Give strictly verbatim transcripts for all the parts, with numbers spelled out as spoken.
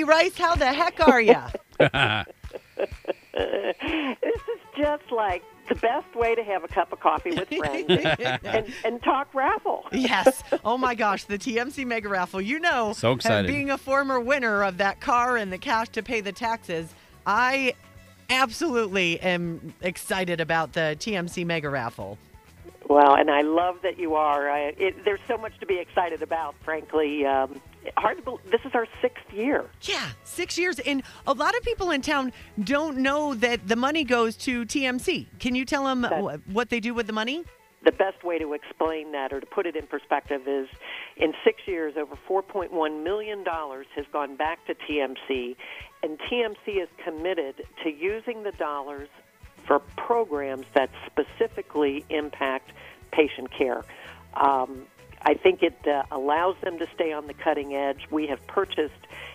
Rice, how the heck are you? This is just like the best way to have a cup of coffee with friends and, and, and talk raffle. Yes. Oh, my gosh. The T M C Mega Raffle. You know, So excited. uh, being a former winner of that car and the cash to pay the taxes, I absolutely am excited about the T M C Mega Raffle. Well, and I love that you are. I, it, there's so much to be excited about, frankly. Um, hard to believe. This is our sixth year. Yeah, six years. And a lot of people in town don't know that the money goes to T M C. Can you tell them That- wh- what they do with the money? The best way to explain that or to put it in perspective is in six years, over four point one million dollars has gone back to T M C, and T M C is committed to using the dollars for programs that specifically impact patient care. Um, I think it uh, allows them to stay on the cutting edge. We have purchased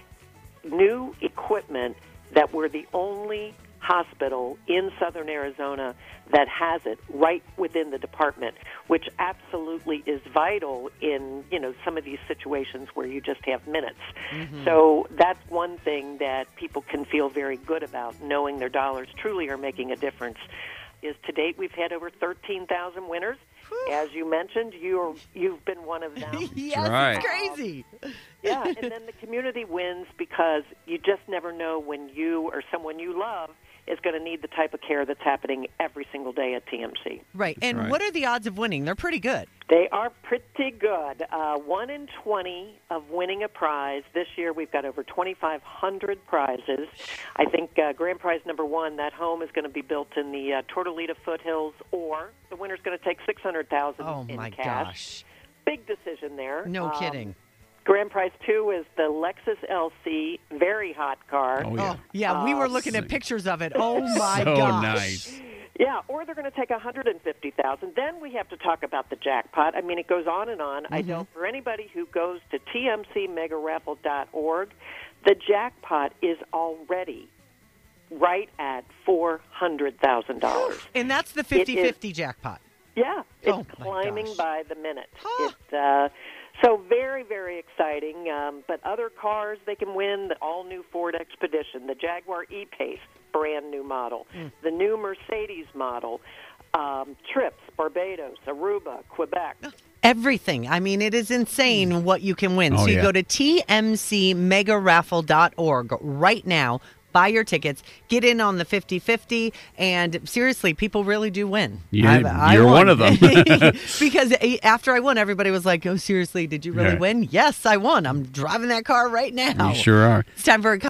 new equipment that we're the only hospital in southern Arizona that has it right within the department, which absolutely is vital in, you know, some of these situations where you just have minutes. Mm-hmm. So that's one thing that people can feel very good about, knowing their dollars truly are making a difference. Is to date we've had over thirteen thousand winners. As you mentioned, you're you've been one of them. Yes, right. it's crazy. Yeah, and then the community wins because you just never know when you or someone you love is going to need the type of care that's happening every single day at T M C. Right. And right. what are the odds of winning? They're pretty good. They are pretty good. Uh, one in twenty of winning a prize. This year we've got over twenty-five hundred prizes. I think uh, grand prize number one, that home is going to be built in the uh, Tortolita foothills, or the winner's going to take six hundred thousand dollars Oh, in my cash. gosh. Big decision there. No Um, kidding. Grand prize two is the Lexus L C, very hot car. Oh, yeah. Oh, yeah, we were Uh, looking at pictures of it. Oh, my so gosh. nice. Yeah, or they're going to take one hundred fifty thousand dollars. Then we have to talk about the jackpot. I mean, it goes on and on. Mm-hmm. I know for anybody who goes to T M C mega raffle dot org, the jackpot is already right at four hundred thousand dollars. And that's the fifty-fifty jackpot. Yeah, it's Oh, my climbing gosh. by the minute. Huh. It's uh, so very, very exciting. Um, but other cars they can win: the all-new Ford Expedition, the Jaguar E-Pace, brand new model, Mm. the new Mercedes model, um, trips, Barbados, Aruba, Quebec. Everything. I mean, it is insane what you can win. Oh, so you yeah. go to T M C mega raffle dot org right now. Buy your tickets, get in on the fifty-fifty, and seriously, people really do win. You- I- I you're won. one of them. Because after I won, everybody was like, oh, seriously, did you really Yeah. win? Yes, I won. I'm driving that car right now. You sure are. It's time for a